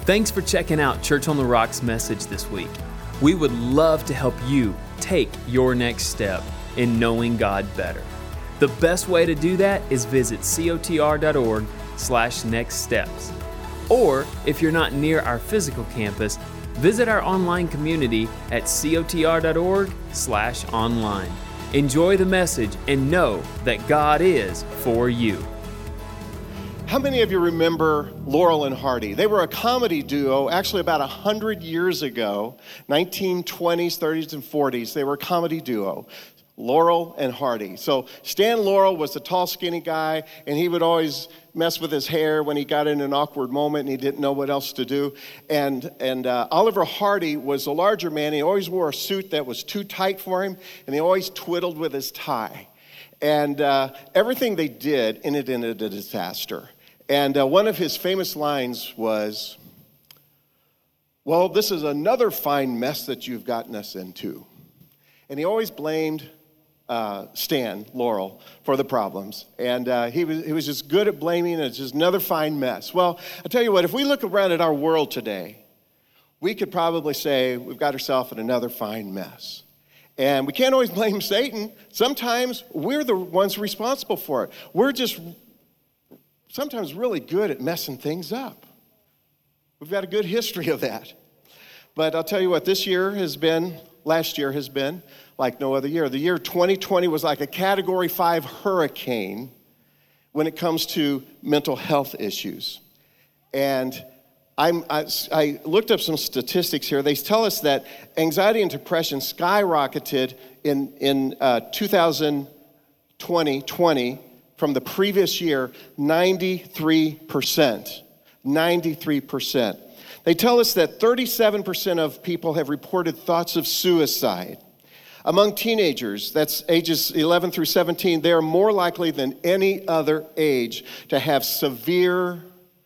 Thanks for checking out Church on the Rock's message this week. We would love to help you take your next step in knowing God better. The best way to do that is visit cotr.org/nextsteps. Or if you're not near our physical campus, visit our online community at cotr.org/online. Enjoy the message and know that God is for you. How many of you remember Laurel and Hardy? They were a comedy duo actually about 100 years ago, 1920s, 30s, and 40s. They were a comedy duo, Laurel and Hardy. So Stan Laurel was the tall, skinny guy, and he would always mess with his hair when he got in an awkward moment and he didn't know what else to do. And Oliver Hardy was a larger man. He always wore a suit that was too tight for him, and he always twiddled with his tie. And everything they did ended in a disaster. And one of his famous lines was, "Well, this is another fine mess that you've gotten us into." And he always blamed Stan Laurel for the problems. And he was just good at blaming. It's just another fine mess. Well, I tell you what, if we look around at our world today, we could probably say we've got ourselves in another fine mess. And we can't always blame Satan. Sometimes we're the ones responsible for it. We're just sometimes really good at messing things up. We've got a good history of that. But I'll tell you what, last year has been like no other year. The year 2020 was like a Category 5 hurricane when it comes to mental health issues. And I looked up some statistics here. They tell us that anxiety and depression skyrocketed in 2020 from the previous year, 93%. 93%. They tell us that 37% of people have reported thoughts of suicide. Among teenagers, that's ages 11 through 17, they are more likely than any other age to have severe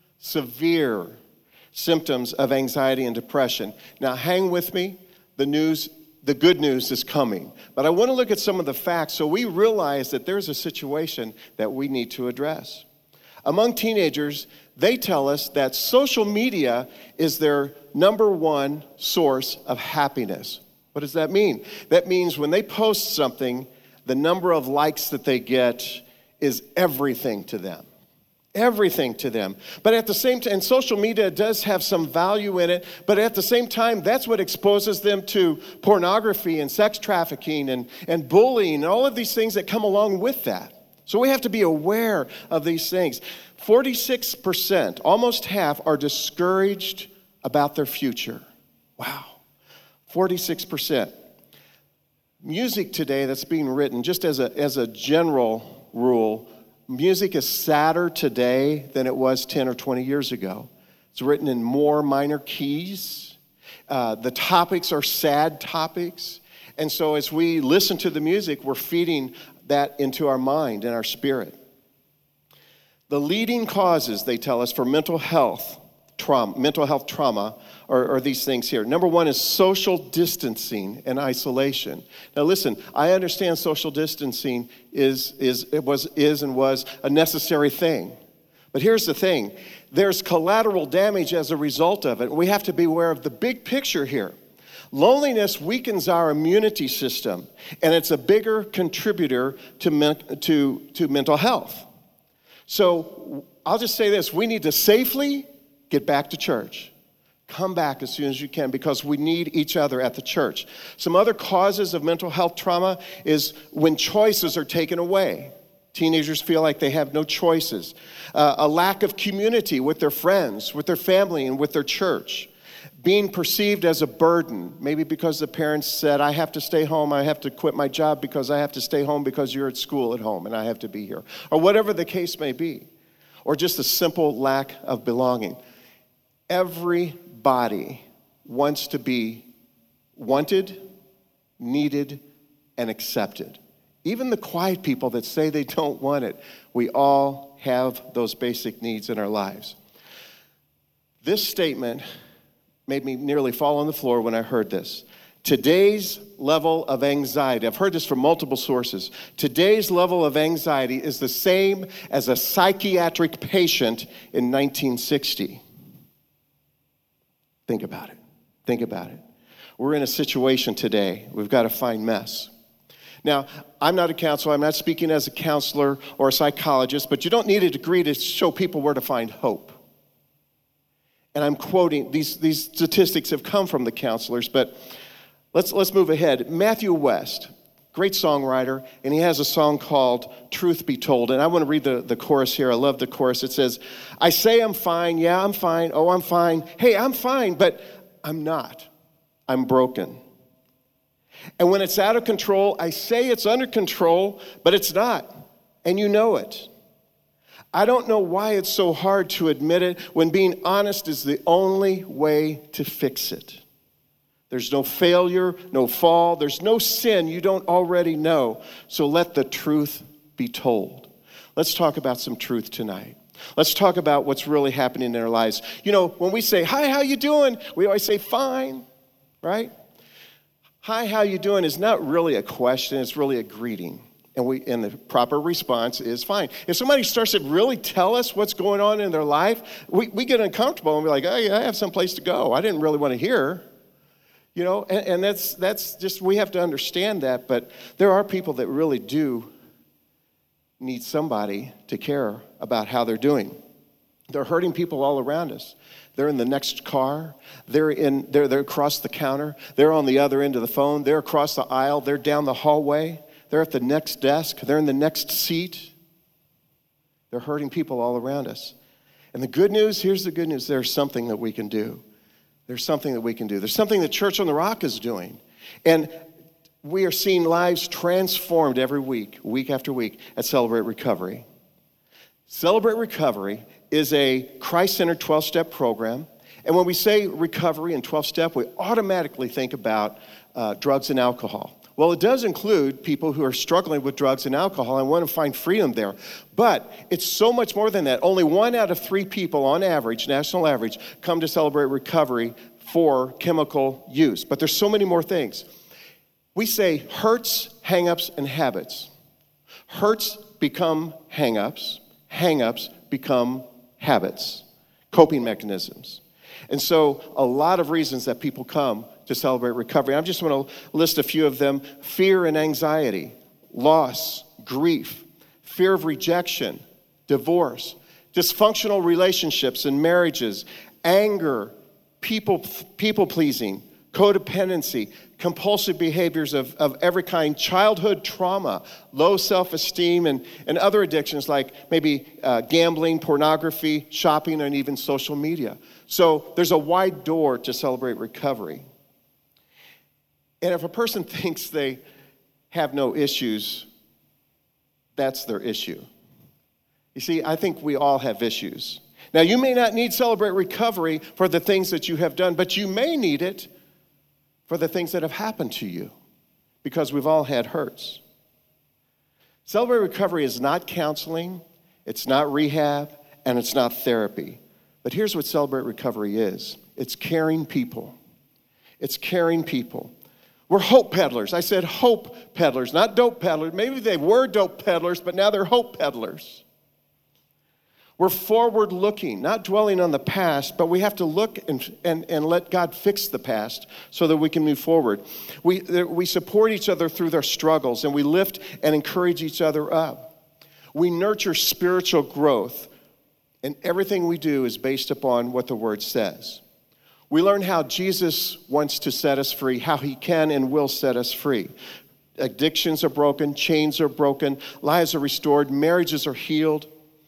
symptoms of anxiety and depression. Now, hang with me. The good news is coming. But I want to look at some of the facts so we realize that there's a situation that we need to address. Among teenagers, they tell us that social media is their number one source of happiness. What does that mean? That means when they post something, the number of likes that they get is everything to them. Everything to them. But at the same time, and social media does have some value in it, but at the same time, that's what exposes them to pornography and sex trafficking and bullying and all of these things that come along with that. So we have to be aware of these things. 46%, almost half, are discouraged about their future. Wow. 46%. Music today that's being written, just as a general rule, music is sadder today than it was 10 or 20 years ago. It's written in more minor keys. The topics are sad topics. And so as we listen to the music, we're feeding that into our mind and our spirit. The leading causes, they tell us, for mental health trauma are these things here. Number one is social distancing and isolation. Now listen, I understand social distancing was a necessary thing. But here's the thing. There's collateral damage as a result of it. We have to be aware of the big picture here. Loneliness weakens our immunity system, and it's a bigger contributor to mental health. So I'll just say this. We need to safely get back to church. Come back as soon as you can because we need each other at the church. Some other causes of mental health trauma is when choices are taken away. Teenagers feel like they have no choices. A lack of community with their friends, with their family, and with their church. Being perceived as a burden, maybe because the parents said, I have to stay home, I have to quit my job because I have to stay home because you're at school at home and I have to be here. Or whatever the case may be. Or just a simple lack of belonging. Everybody wants to be wanted, needed, and accepted. Even the quiet people that say they don't want it, we all have those basic needs in our lives. This statement made me nearly fall on the floor when I heard this. Today's level of anxiety, I've heard this from multiple sources. Today's level of anxiety is the same as a psychiatric patient in 1960. Think about it. Think about it. We're in a situation today. We've got to find mess. Now, I'm not a counselor. I'm not speaking as a counselor or a psychologist, but you don't need a degree to show people where to find hope. And I'm quoting, these statistics have come from the counselors, but let's move ahead. Matthew West, great songwriter, and he has a song called Truth Be Told. And I want to read the chorus here. I love the chorus. It says, I say I'm fine. Yeah, I'm fine. Oh, I'm fine. Hey, I'm fine, but I'm not. I'm broken. And when it's out of control, I say it's under control, but it's not. And you know it. I don't know why it's so hard to admit it when being honest is the only way to fix it. There's no failure, no fall. There's no sin you don't already know. So let the truth be told. Let's talk about some truth tonight. Let's talk about what's really happening in our lives. You know, when we say, hi, how you doing? We always say, fine, right? Hi, how you doing is not really a question. It's really a greeting. And the proper response is fine. If somebody starts to really tell us what's going on in their life, we get uncomfortable and we're like, hey, I have some place to go. I didn't really want to hear. You know, and that's just, we have to understand that. But there are people that really do need somebody to care about how they're doing. They're hurting people all around us. They're in the next car. They're across the counter. They're on the other end of the phone. They're across the aisle. They're down the hallway. They're at the next desk. They're in the next seat. They're hurting people all around us. And the good news, here's the good news, there's something that we can do. There's something that we can do. There's something that Church on the Rock is doing. And we are seeing lives transformed every week after week at Celebrate Recovery. Celebrate Recovery is a Christ-centered 12-step program. And when we say recovery and 12-step, we automatically think about drugs and alcohol. Well, it does include people who are struggling with drugs and alcohol and want to find freedom there. But it's so much more than that. Only 1 out of 3 people on average, national average, come to Celebrate Recovery for chemical use. But there's so many more things. We say hurts, hang-ups, and habits. Hurts become hang-ups. Hang-ups become habits, coping mechanisms. And so a lot of reasons that people come to Celebrate Recovery. I just want to list a few of them. Fear and anxiety, loss, grief, fear of rejection, divorce, dysfunctional relationships and marriages, anger, people-pleasing, codependency, compulsive behaviors of every kind, childhood trauma, low self-esteem, and other addictions like maybe gambling, pornography, shopping, and even social media. So there's a wide door to Celebrate Recovery. And if a person thinks they have no issues, that's their issue. You see, I think we all have issues. Now, you may not need Celebrate Recovery for the things that you have done, but you may need it for the things that have happened to you, because we've all had hurts. Celebrate Recovery is not counseling, it's not rehab, and it's not therapy. But here's what Celebrate Recovery is. It's caring people. It's caring people. We're hope peddlers. I said hope peddlers, not dope peddlers. Maybe they were dope peddlers, but now they're hope peddlers. We're forward-looking, not dwelling on the past, but we have to look and let God fix the past so that we can move forward. We support each other through their struggles, and we lift and encourage each other up. We nurture spiritual growth, and everything we do is based upon what the Word says. We learn how Jesus wants to set us free, how he can and will set us free. Addictions are broken, chains are broken, lives are restored, marriages are healed.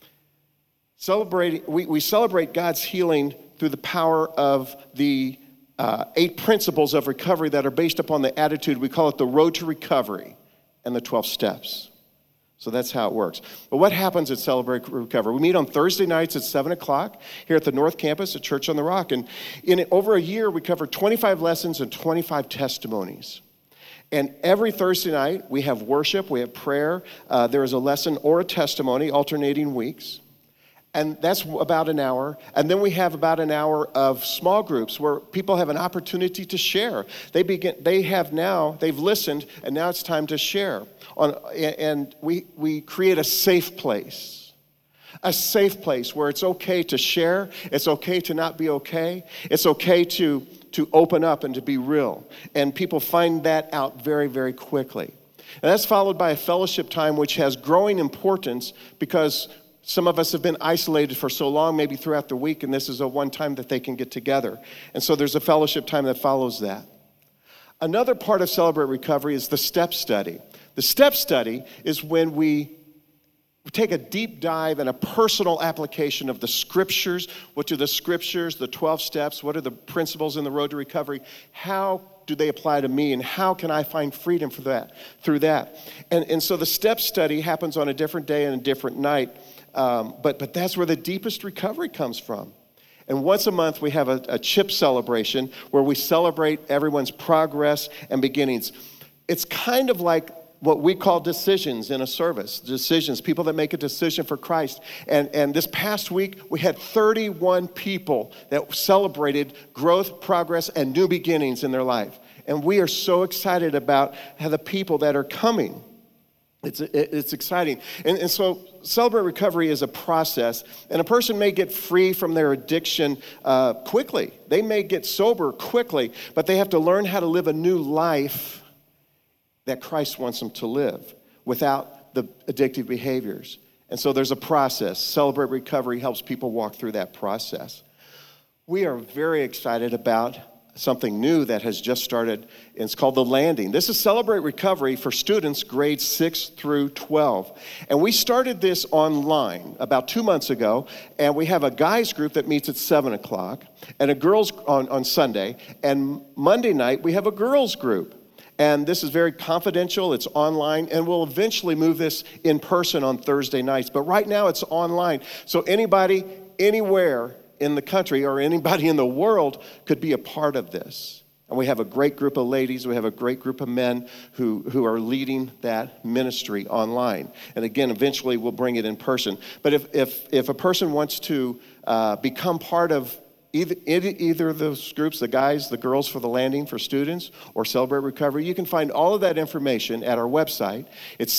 We celebrate God's healing through the power of the 8 principles of recovery that are based upon the attitude. We call it the road to recovery and the 12 steps. So that's how it works. But what happens at Celebrate Recovery? We meet on Thursday nights at 7 o'clock here at the North Campus at Church on the Rock. And in over a year, we cover 25 lessons and 25 testimonies. And every Thursday night, we have worship, we have prayer. There is a lesson or a testimony alternating weeks. And that's about an hour. And then we have about an hour of small groups where people have an opportunity to share. They've listened, and now it's time to share. And we create a safe place A safe place where it's okay to share, it's okay to not be okay, it's okay to open up and to be real. And people find that out very, very quickly. And that's followed by a fellowship time which has growing importance because some of us have been isolated for so long, maybe throughout the week, and this is a one time that they can get together. And so there's a fellowship time that follows that. Another part of Celebrate Recovery is the step study. The step study is when we take a deep dive and a personal application of the scriptures. What do the scriptures, the 12 steps, what are the principles in the road to recovery? How do they apply to me, and how can I find freedom for that, through that? And so the step study happens on a different day and a different night, but that's where the deepest recovery comes from. And once a month, we have a chip celebration where we celebrate everyone's progress and beginnings. It's kind of like what we call decisions in a service. Decisions, people that make a decision for Christ. And this past week, we had 31 people that celebrated growth, progress, and new beginnings in their life. And we are so excited about how the people that are coming. It's exciting. And so Celebrate Recovery is a process, and a person may get free from their addiction quickly. They may get sober quickly, but they have to learn how to live a new life that Christ wants them to live without the addictive behaviors. And so there's a process. Celebrate Recovery helps people walk through that process. We are very excited about something new that has just started, and it's called The Landing. This is Celebrate Recovery for students grades 6 through 12. And we started this online about 2 months ago, and we have a guys group that meets at 7 o'clock, and a girls on Sunday, and Monday night we have a girls group. And this is very confidential, it's online, and we'll eventually move this in person on Thursday nights. But right now it's online, so anybody, anywhere in the country or anybody in the world could be a part of this. And we have a great group of ladies, we have a great group of men who are leading that ministry online. And again, eventually we'll bring it in person. But if a person wants to become part of either of those groups, the guys, the girls for The Landing for students, or Celebrate Recovery, you can find all of that information at our website. It's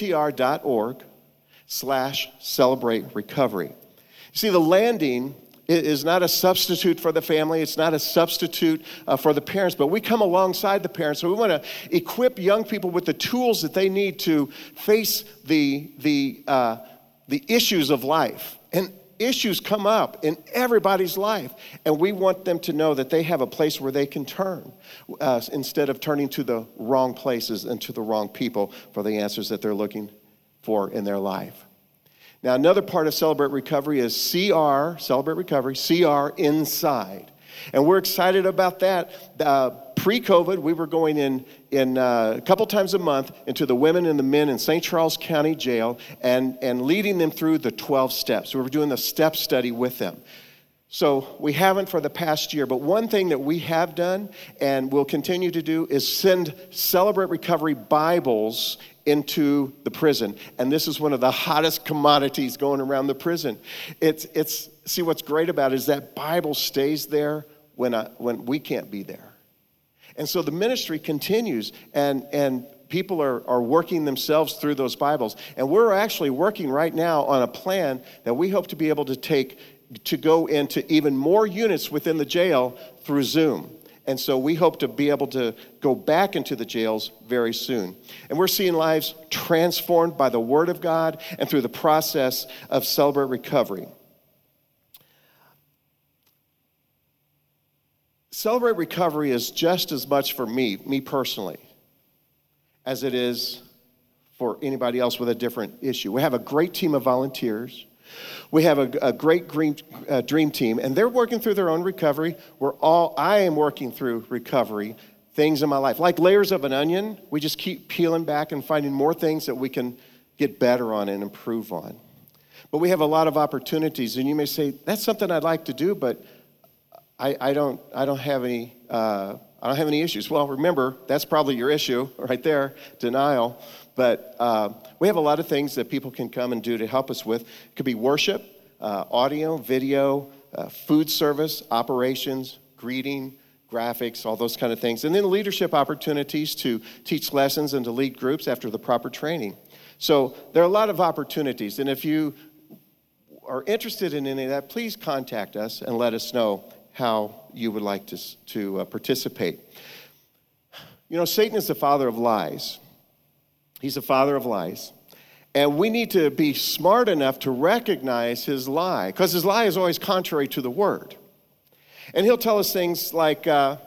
cotr.org/Celebrate Recovery. See, The Landing is not a substitute for the family. It's not a substitute for the parents, but we come alongside the parents. So we want to equip young people with the tools that they need to face the issues of life. And issues come up in everybody's life, and we want them to know that they have a place where they can turn instead of turning to the wrong places and to the wrong people for the answers that they're looking for in their life. Now, another part of Celebrate Recovery is CR, Celebrate Recovery, CR Inside. And we're excited about that. Pre-COVID, we were going in a couple times a month into the women and the men in St. Charles County Jail and leading them through the 12 steps. We were doing the step study with them. So we haven't for the past year, but one thing that we have done and will continue to do is send Celebrate Recovery Bibles into the prison. And this is one of the hottest commodities going around the prison. See, what's great about it is that Bible stays there when we can't be there. And so the ministry continues, and people are working themselves through those Bibles. And we're actually working right now on a plan that we hope to be able to go into even more units within the jail through Zoom. And so we hope to be able to go back into the jails very soon. And we're seeing lives transformed by the Word of God and through the process of Celebrate Recovery. Celebrate Recovery is just as much for me personally, as it is for anybody else with a different issue. We have a great team of volunteers. We have a great dream team, and they're working through their own recovery. I am working through recovery, things in my life. Like layers of an onion, we just keep peeling back and finding more things that we can get better on and improve on. But we have a lot of opportunities, and you may say, that's something I'd like to do, but I don't have any issues. Well, remember, that's probably your issue right there, denial. But we have a lot of things that people can come and do to help us with. It could be worship, audio, video, food service, operations, greeting, graphics, all those kind of things. And then leadership opportunities to teach lessons and to lead groups after the proper training. So there are a lot of opportunities. And if you are interested in any of that, please contact us and let us know how you would like to participate. You know, Satan is the father of lies. He's the father of lies. And we need to be smart enough to recognize his lie, because his lie is always contrary to the word. And he'll tell us things like, no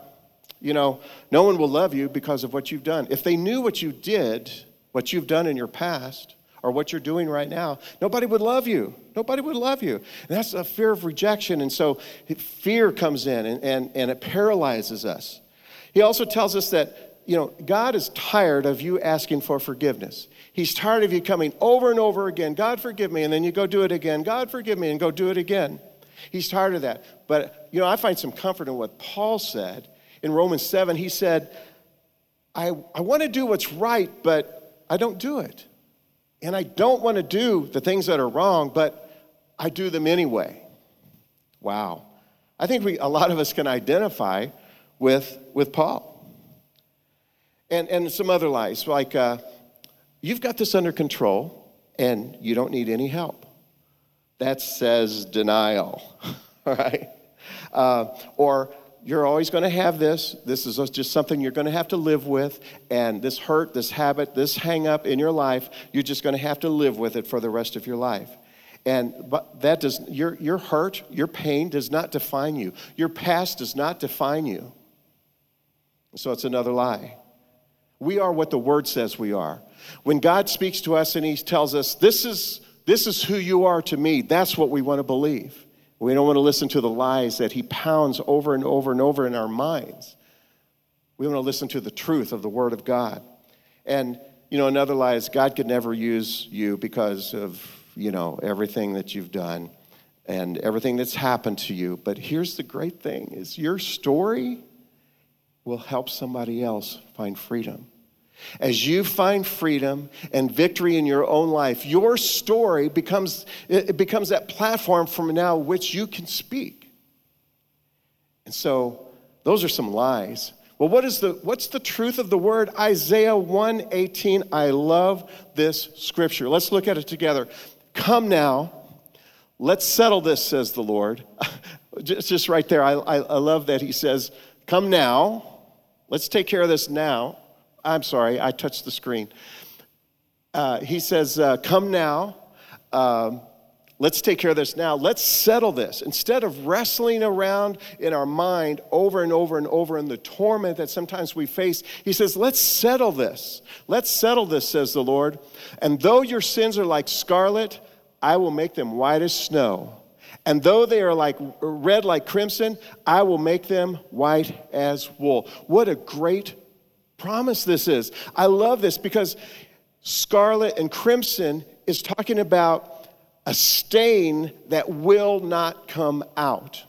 one will love you because of what you've done. If they knew what you did, what you've done in your past, or what you're doing right now, nobody would love you. Nobody would love you. And that's a fear of rejection. And so fear comes in and it paralyzes us. He also tells us that, God is tired of you asking for forgiveness. He's tired of you coming over and over again, God forgive me, and then you go do it again. God forgive me, and go do it again. He's tired of that. But, I find some comfort in what Paul said. In Romans 7, he said, I want to do what's right, but I don't do it. And I don't want to do the things that are wrong, but I do them anyway. Wow. I think a lot of us can identify with Paul. And some other lies, like you've got this under control and you don't need any help. That says denial, all right? Or you're always going to have this. This is just something you're going to have to live with. And this hurt, this habit, this hang up in your life, you're just going to have to live with it for the rest of your life. But that your hurt, your pain does not define you. Your past does not define you. So it's another lie. We are what the word says we are. When God speaks to us and he tells us, this is who you are to me, that's what we want to believe. We don't want to listen to the lies that he pounds over and over and over in our minds. We want to listen to the truth of the word of God. And, another lie is God could never use you because of, everything that you've done and everything that's happened to you. But here's the great thing is your story will help somebody else find freedom. As you find freedom and victory in your own life, your story becomes that platform from now which you can speak. And so those are some lies. Well, what's the truth of the word? Isaiah 1:18. I love this scripture. Let's look at it together. Come now, let's settle this, says the Lord. just right there. I love that he says, come now. Let's take care of this now. I'm sorry, I touched the screen. He says, come now. Let's take care of this now. Let's settle this. Instead of wrestling around in our mind over and over and over in the torment that sometimes we face, he says, let's settle this. Let's settle this, says the Lord. And though your sins are like scarlet, I will make them white as snow. And though they are like red like crimson, I will make them white as wool. What a great promise this is. I love this because scarlet and crimson is talking about a stain that will not come out.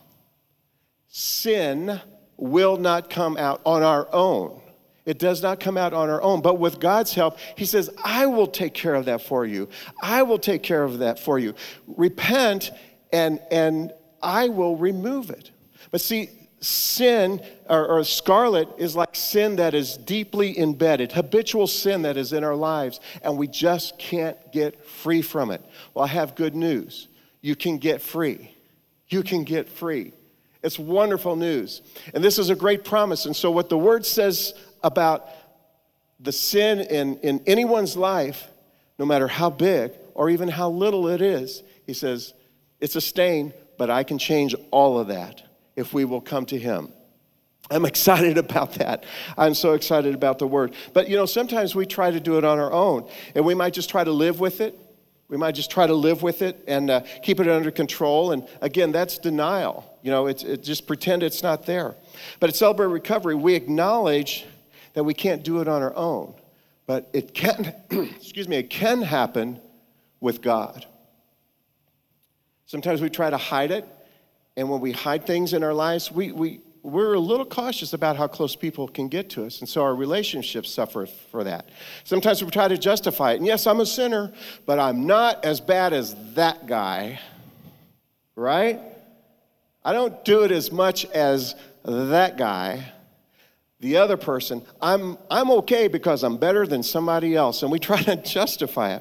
Sin will not come out on our own. It does not come out on our own. But with God's help, he says, I will take care of that for you. I will take care of that for you. Repent and I will remove it. But see, sin or scarlet is like sin that is deeply embedded, habitual sin that is in our lives, and we just can't get free from it. Well, I have good news. You can get free. You can get free. It's wonderful news. And this is a great promise. And so what the word says about the sin in anyone's life, no matter how big or even how little it is, he says, it's a stain, but I can change all of that if we will come to him. I'm excited about that. I'm so excited about the word. But, sometimes we try to do it on our own, and we might just try to live with it. We might just try to live with it and keep it under control. And again, that's denial. It's just pretend it's not there. But at Celebrate Recovery, we acknowledge that we can't do it on our own. But it can, it can happen with God. Sometimes we try to hide it, and when we hide things in our lives, we're a little cautious about how close people can get to us, and so our relationships suffer for that. Sometimes we try to justify it, and yes, I'm a sinner, but I'm not as bad as that guy, right? I don't do it as much as that guy, the other person. I'm okay because I'm better than somebody else, and we try to justify it.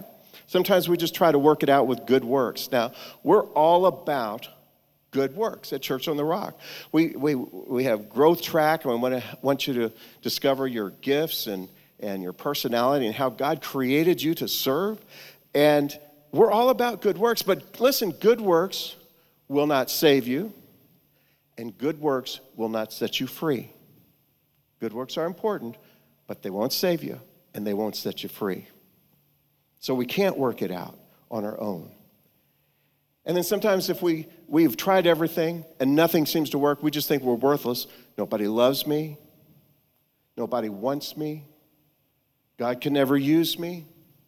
Sometimes we just try to work it out with good works. Now, we're all about good works at Church on the Rock. We have growth track, and we want you to discover your gifts and your personality and how God created you to serve. And we're all about good works. But listen, good works will not save you, and good works will not set you free. Good works are important, but they won't save you, and they won't set you free. So we can't work it out on our own. And then sometimes if we've tried everything and nothing seems to work, we just think we're worthless. Nobody loves me. Nobody wants me. God can never use me.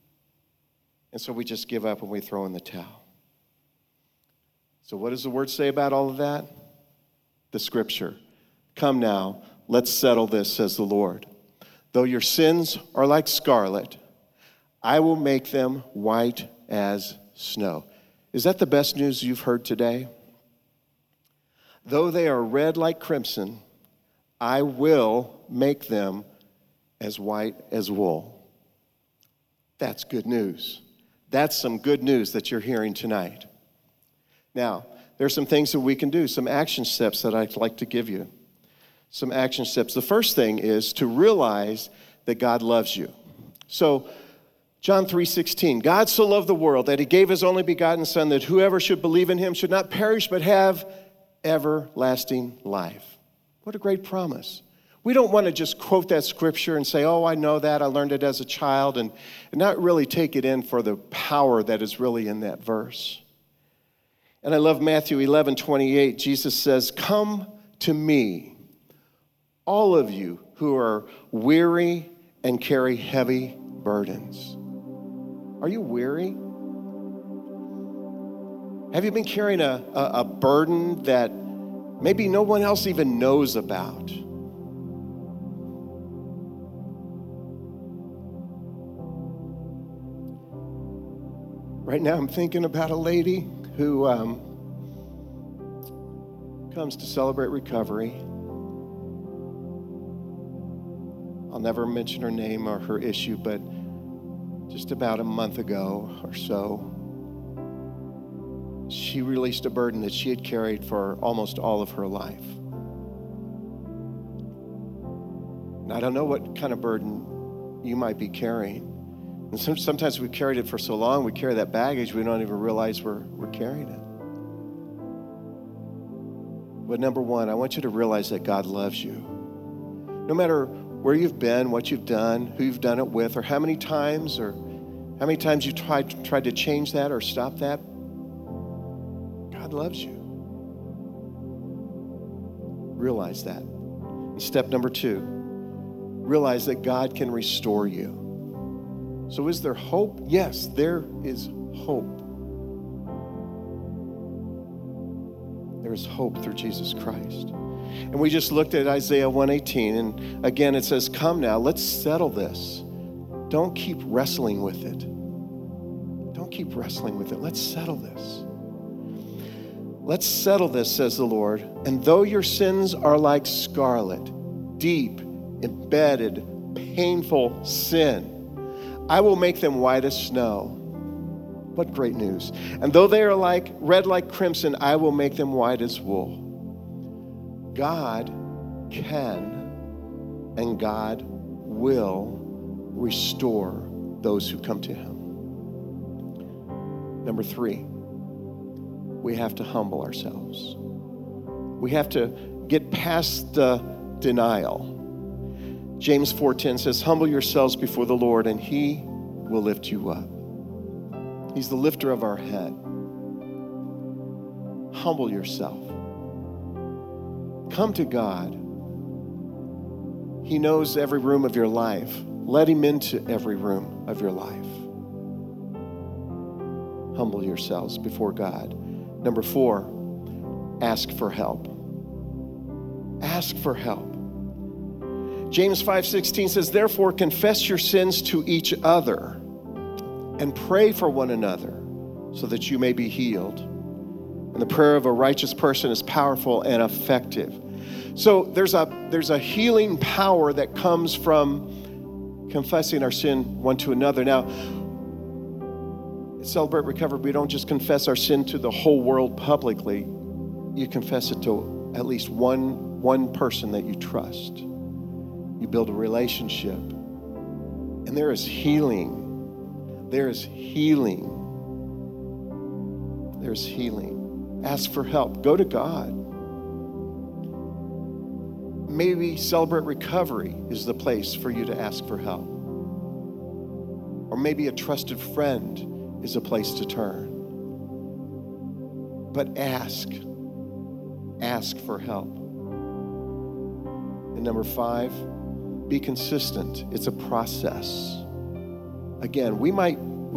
And so we just give up and we throw in the towel. So what does the word say about all of that? The scripture. Come now, let's settle this, says the Lord. Though your sins are like scarlet, I will make them white as snow. Is that the best news you've heard today? Though they are red like crimson, I will make them as white as wool. That's good news. That's some good news that you're hearing tonight. Now, there's some things that we can do, some action steps that I'd like to give you. Some action steps. The first thing is to realize that God loves you. So, John 3:16, God so loved the world that he gave his only begotten Son, that whoever should believe in him should not perish but have everlasting life. What a great promise. We don't want to just quote that scripture and say, oh, I know that, I learned it as a child, and not really take it in for the power that is really in that verse. And I love Matthew 11:28. Jesus says, come to me, all of you who are weary and carry heavy burdens. Are you weary? Have you been carrying a burden that maybe no one else even knows about? Right now I'm thinking about a lady who comes to celebrate recovery. I'll never mention her name or her issue, but just about a month ago or so, she released a burden that she had carried for almost all of her life. And I don't know what kind of burden you might be carrying. And sometimes we carried it for so long, we carry that baggage, we don't even realize we're carrying it. But number one, I want you to realize that God loves you. No matter where you've been, what you've done, who you've done it with, or how many times you tried to change that or stop that, God loves you. Realize that. And step number two, realize that God can restore you. So is there hope? Yes, there is hope. There is hope through Jesus Christ. And we just looked at Isaiah 1:18, and again it says, come now, let's settle this. Don't keep wrestling with it. Don't keep wrestling with it. Let's settle this. Let's settle this, says the Lord. And though your sins are like scarlet, deep, embedded, painful sin, I will make them white as snow. What great news. And though they are like red like crimson, I will make them white as wool. God can and God will restore those who come to him. Number three, we have to humble ourselves. We have to get past the denial. James 4:10 says, humble yourselves before the Lord and he will lift you up. He's the lifter of our head. Humble yourself. Come to God. He knows every room of your life. Let him into every room of your life. Humble yourselves before God. Number four, ask for help. Ask for help. James 5:16 says, therefore confess your sins to each other and pray for one another so that you may be healed. And the prayer of a righteous person is powerful and effective. So there's a healing power that comes from confessing our sin one to another. Now, At Celebrate Recovery, we don't just confess our sin to the whole world publicly. You confess it to at least one person that you trust. You build a relationship. And there is healing. There is healing. There's healing. Ask for help. Go to God. Maybe Celebrate Recovery is the place for you to ask for help. Or maybe a trusted friend is a place to turn. But ask for help. And number 5, be consistent. It's a process. Again, we might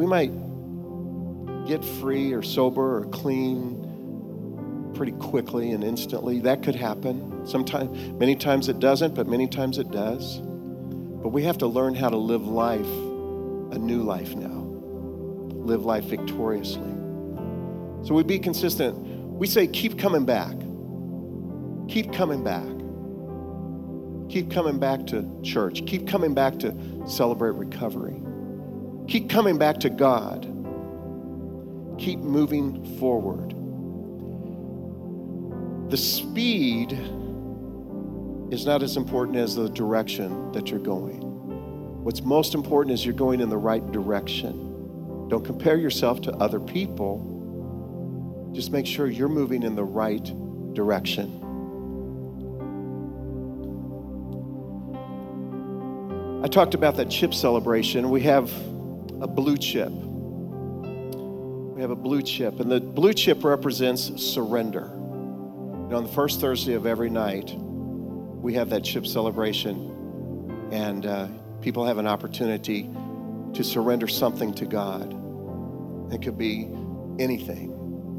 get free or sober or clean pretty quickly and instantly. That could happen. Many times it doesn't, but many times it does. But we have to learn how to live life, a new life now. Live life victoriously. So we be consistent. We say, keep coming back. Keep coming back. Keep coming back to church. Keep coming back to Celebrate Recovery. Keep coming back to God. Keep moving forward. The speed is not as important as the direction that you're going. What's most important is you're going in the right direction. Don't compare yourself to other people. Just make sure you're moving in the right direction. I talked about that chip celebration. We have a blue chip. We have a blue chip, and the blue chip represents surrender. On the first Thursday of every night, we have that chip celebration, and people have an opportunity to surrender something to God. It could be anything.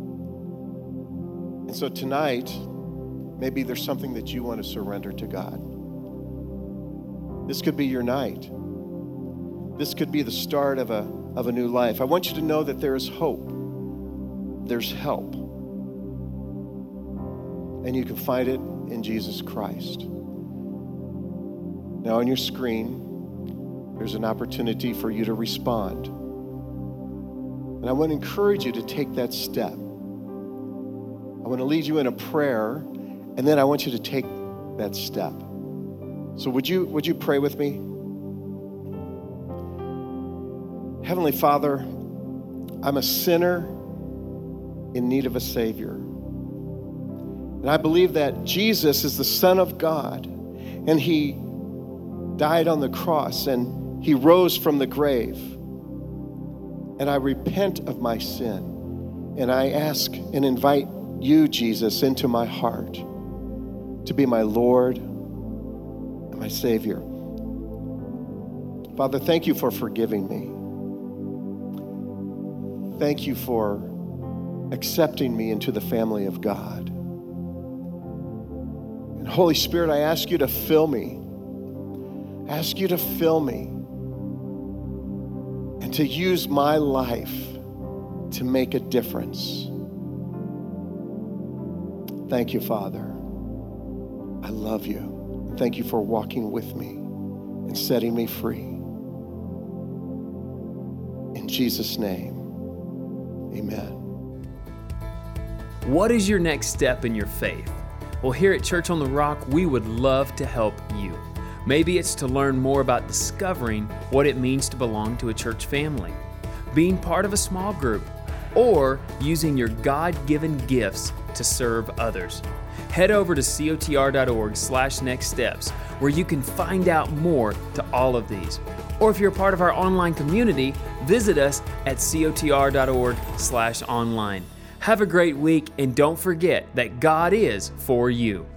And so tonight, maybe there's something that you want to surrender to God. This could be your night. This could be the start of a new life. I want you to know that there is hope. There's help. And you can find it in Jesus Christ. Now on your screen, there's an opportunity for you to respond. And I want to encourage you to take that step. I want to lead you in a prayer, and then I want you to take that step. So would you pray with me? Heavenly Father, I'm a sinner in need of a Savior. And I believe that Jesus is the Son of God, and He died on the cross, and He rose from the grave. And I repent of my sin, and I ask and invite you, Jesus, into my heart to be my Lord and my Savior. Father, thank you for forgiving me. Thank you for accepting me into the family of God. And Holy Spirit, I ask you to fill me. Ask you to fill me and to use my life to make a difference. Thank you, Father. I love you. Thank you for walking with me and setting me free. In Jesus' name, amen. What is your next step in your faith? Well, here at Church on the Rock, we would love to help you. Maybe it's to learn more about discovering what it means to belong to a church family, being part of a small group, or using your God-given gifts to serve others. Head over to cotr.org/nextsteps, where you can find out more to all of these. Or if you're a part of our online community, visit us at cotr.org/online. Have a great week, and don't forget that God is for you.